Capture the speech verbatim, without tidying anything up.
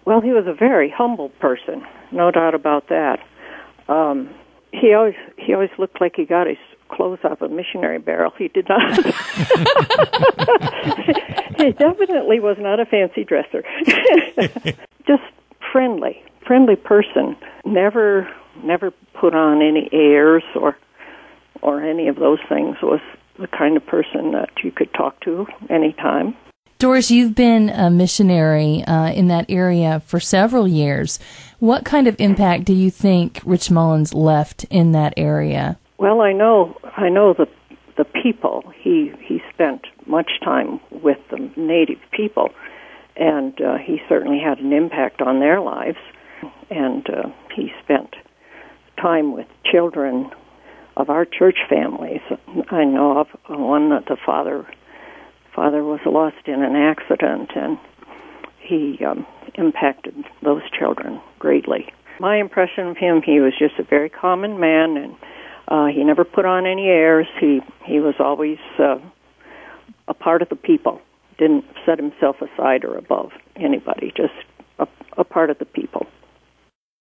Well, he was a very humble person, no doubt about that. Um, he always he always looked like he got his clothes off a missionary barrel. He did not. He definitely was not a fancy dresser. Just friendly, friendly person. Never, never put on any airs or or any of those things. Was the kind of person that you could talk to anytime. Doris, you've been a missionary uh, in that area for several years. What kind of impact do you think Rich Mullins left in that area? Well, I know, I know the the people. He he spent much time with the native people, and uh, he certainly had an impact on their lives. And uh, he spent time with children of our church families. I know of one that the father father was lost in an accident, and he um, impacted those children greatly. My impression of him, he was just a very common man, and uh, he never put on any airs. He he was always uh, a part of the people. Didn't set himself aside or above anybody. Just a, a part of the people.